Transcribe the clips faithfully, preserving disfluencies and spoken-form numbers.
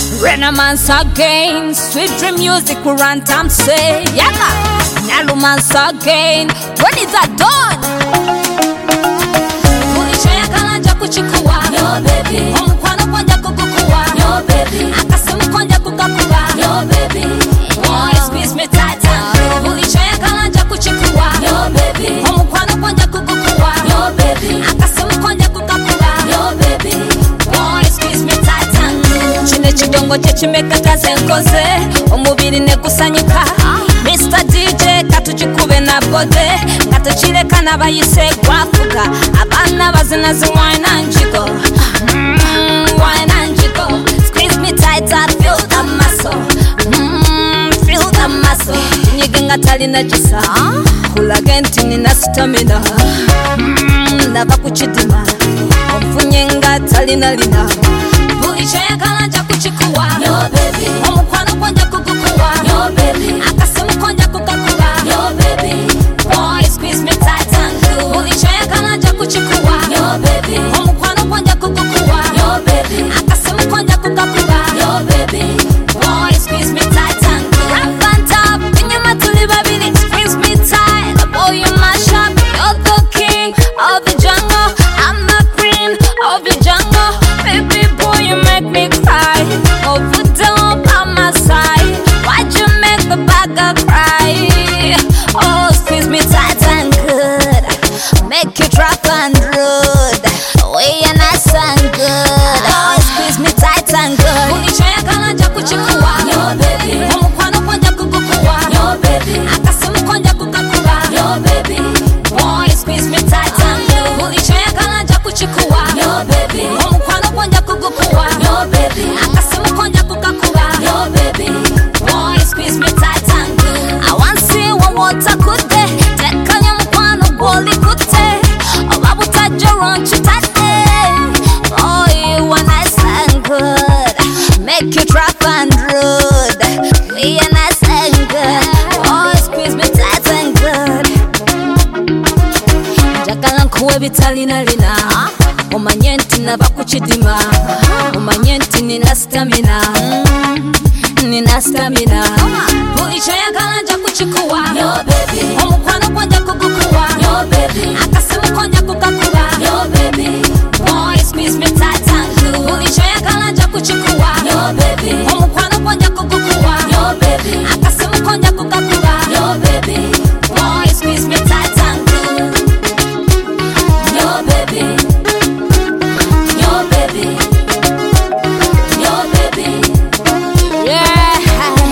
Renaissance again, sweet dream music will run time say yaga. Nalumance again, when is that done? Ulichaya kalanja kuchikuwa, yo baby. Omukwano konja kukukuwa, yo baby. Akasimu konja kukakuwa, yo baby. Oh, you squeeze me tight and good. Ulichaya kalanja kuchikuwa, yo baby. Omukwano konja kukukuwa, yo baby. Akasimu konja kukakuwa, yo baby. Oh, you squeeze me tight and good. Chine chidongo chechimeka kaze nkoze, omubiri nekusanyuka. Mister D J katujikube na bode, ngatuchireka nabayise gwafuga. Abana bazina zi wine and jiggle, mm, wine and jiggle. Squeeze me tight and feel the muscle, mm, feel the muscle. Tinyigenga talina jisa, kulaga nti nina stamina, mm, nava kuchidima, omfunyenga talina lina. Bulichaya kalanja kuchikuwa, yo baby. Omukwano konja kukukuwa, yo baby. Akasimu konja kukakuwa, yo baby. Boy, squeeze me tight and good. Bulichaya kalanja kuchikuwa, yo baby. Omukwano konja kukukuwa, yo baby. Akasimu konja kukakuwa, yo baby. Boy, squeeze me tight and good. Rap and tap, inyuma tuli babili. Squeeze me tight, boy you mash up. You're the king of the jungle, I'm the queen of the jungle. Baby boy, you make me cry. Over down by my side, why'd you make the bagger cry? Oh, squeeze me tight and good, make you drop and rude. We are nice and good. Oh, squeeze me tight and good. Ulichaya kalanja kuchikuwa, yo baby. Omukwano konja kukukuwa, yo baby. Akasimu konja kukakuwa, yo baby. Boy, squeeze me tight and good. Ulichaya kalanja kuchikuwa, yo baby. Omukwano konja kukukuwa, yo baby. Akasimu konja kukakuwa, yo baby. Boy, squeeze me tight and good. I want see one water kude, tekanya mukwano gwoli kute. Obabuta joron chutate. Oh, you are nice and good, make you drop and rude. We are nice and good. Oh, squeeze me tight and good. Njagala nkuwe bitalina lina, omanye nti nava kuchidima, omanye nti nina stamina, mm, nina stamina. Bulichaya kalanja kuchikuwa, yo baby. Omukwano konja kukukuwa, yo baby. Akasimu konja kukakuwa, yo baby. Boy, squeeze me tight and good. Bulichaya kalanja kuchikuwa, yo baby. Omukwano konja kukukuwa, yo baby. Akasimu konja kukakuwa, yo baby. Boy, squeeze me tight and good. Yo baby, yo baby, yo baby, yeah.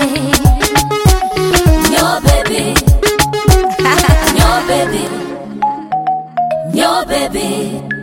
Yo baby, yo baby, yo baby.